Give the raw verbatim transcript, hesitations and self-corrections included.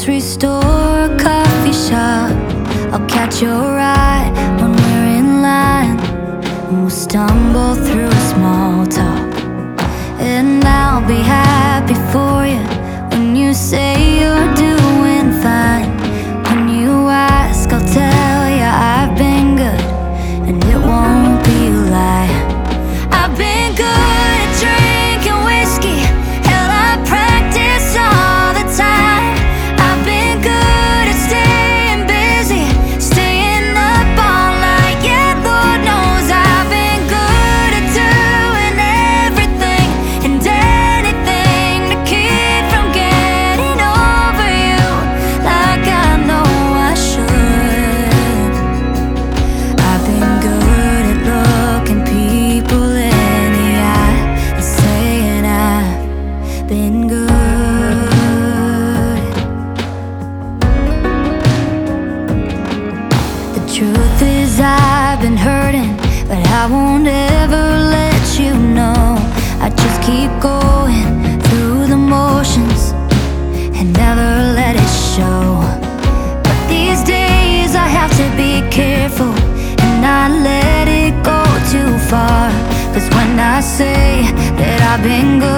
grocery store, a coffee shop. I'll catch your ride when we're in line, and we'll stumble through small talk. And I'll be happy for you when you say you're doing fine. When you ask, I'll tell you I've been good, and it won't be a lie. I've been good at drinking whiskey, hell, I practice all the time. I've been good at staying busy, staying up all night, yeah, Lord knows I've been good at doing everything and anything to keep from getting over you like I know I should. I've been good at looking people in the eye and saying I've been good. The truth is I've been hurting, but I won't ever let you know. I just keep going through the motions and never let it show. But these days I have to be careful and not let it go too far, 'cause when I say that I've been good,